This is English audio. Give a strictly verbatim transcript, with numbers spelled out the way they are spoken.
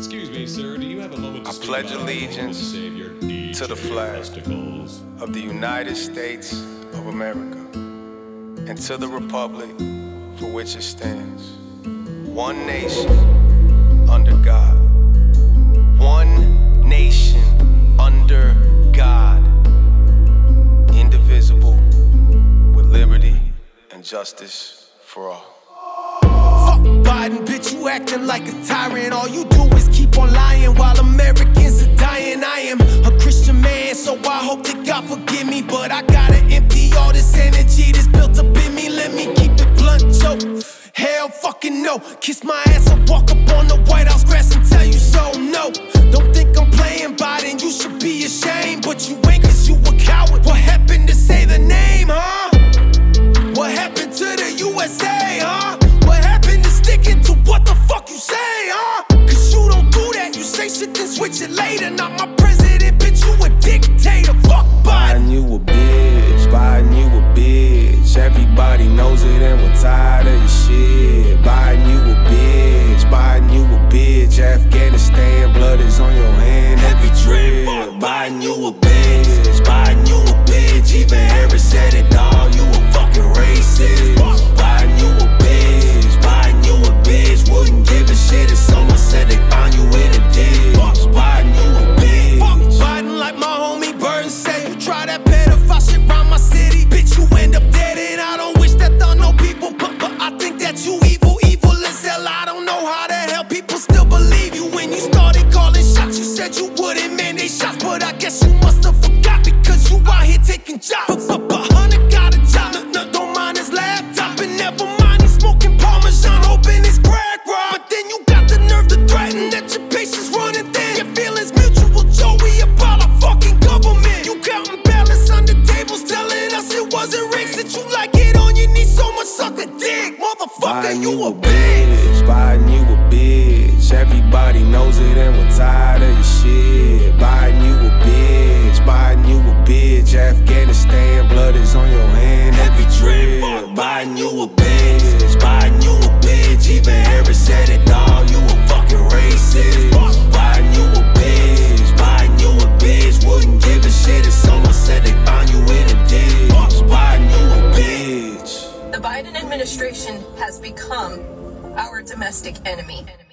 Excuse me, sir, do you have a moment to I speak pledge about allegiance the Savior, to the flag testicles? of the United States of America and to the republic for which it stands, one nation under God, one nation under God, indivisible, with liberty and justice for all. Fuck Biden, bitch, you acting like a tyrant. All you do is keep on lying while Americans are dying. I am a Christian man, so I hope that God forgive me. But I gotta empty all this energy that's built up in me. Let me keep it blunt, yo. Hell fucking no. Kiss my ass and walk up on the White House grass and tell you so, no. Don't think I'm playing Biden, you should be ashamed. But you ain't, cause you a coward. What happened to say the name, huh? What happened to the U S A, huh? What happened to sticking to what the fuck you say, huh? Cause you don't do that, you say shit then switch it later. Not my president, bitch, you a dictator. Fuck Biden. Biden, you a bitch, Biden, you a bitch. Everybody knows it and we're tired of your shit. Biden, you a bitch, Biden, you a bitch. Afghanistan, blood is on your hand, every drip. Biden, you a bitch, Biden, you a bitch. Even Harris said it, dog, you a fucking racist. Biden, you a bitch, Biden, you a bitch. Wouldn't give a shit if someone said they found you in a ditch. Biden, you a bitch. Fuck Biden, like my homie Burton said. You try that pedophile shit round my city, bitch, you end up dead. And I don't wish that on no people, but, but I think that you evil, evil as hell. I don't know how the hell people still believe you. When you started calling shots, you said you wouldn't mandate shots, but I guess you must have forgot because you out here taking jobs. But, but, but Hunter got a job, no, no, don't mind his laptop, and never mind he's smoking Parmesan, hoping his crack rock. But then you got the nerve to threaten that your patience running thin. Your feelings mutual, Joey, about our fucking government. You counting balance on the tables, telling us it wasn't rigged. Since you like it on your knees so much, suck a dick, motherfucker. Biden, You a bitch. Biden, you a bitch. Everybody knows it and we're tired of your shit. Biden, you a bitch, Biden, you a bitch. Afghanistan, blood is on your hand, every drip. Biden, you a bitch, Biden, you a bitch. Even Harris said it, dog, you a fucking racist. Biden, you a bitch, Biden, you a bitch. Wouldn't give a shit if someone said they found you in a ditch. Biden, you a bitch. The Biden administration has become our domestic enemy.